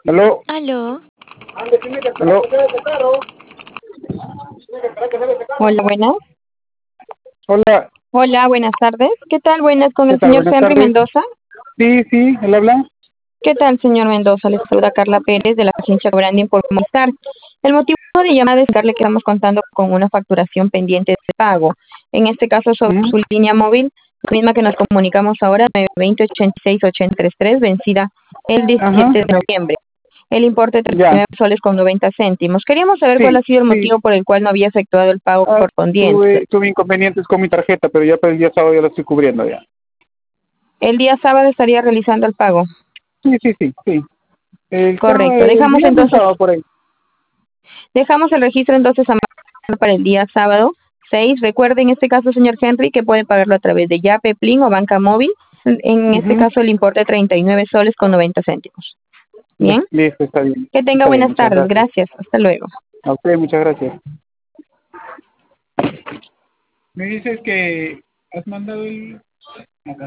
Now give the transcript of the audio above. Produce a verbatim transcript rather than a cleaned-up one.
Aló, Aló. aló. Hola, buenas. Hola, Hola, buenas tardes. ¿Qué tal? Buenas con ¿qué el tal? señor Buenas Henry tardes. Mendoza. Sí, sí, él habla. ¿Qué tal, señor Mendoza? Les saluda Carla Pérez de la agencia Branding por Movistar. El motivo de llamada es indicarle que estamos contando con una facturación pendiente de pago. En este caso, sobre Ujú. su línea móvil, la misma que nos comunicamos ahora, nueve dos cero, ochenta y seis, ochenta y tres, vencida el Ajá, diecisiete de noviembre. El importe de treinta y ya. nueve soles con noventa céntimos. Queríamos saber cuál Sí, ha sido el sí. motivo por el cual no había efectuado el pago Ah, correspondiente. tuve, tuve inconvenientes con mi tarjeta, pero ya para el día sábado ya lo estoy cubriendo ya. El día sábado estaría realizando el pago. Sí, sí, sí, sí. El sábado, Correcto. el Dejamos viernes entonces, sábado por ahí. dejamos el registro entonces a mano para el día sábado seis. Recuerde en este caso, señor Henry, que puede pagarlo a través de Yape, Plin o Banca Móvil. En este Ujú. caso el importe treinta y nueve soles con noventa céntimos. Ya, Bien. listo, está bien. Que tenga Está bien, buenas muchas tardes. gracias. Gracias. Hasta luego. A usted, muchas gracias. Me dices que has mandado el...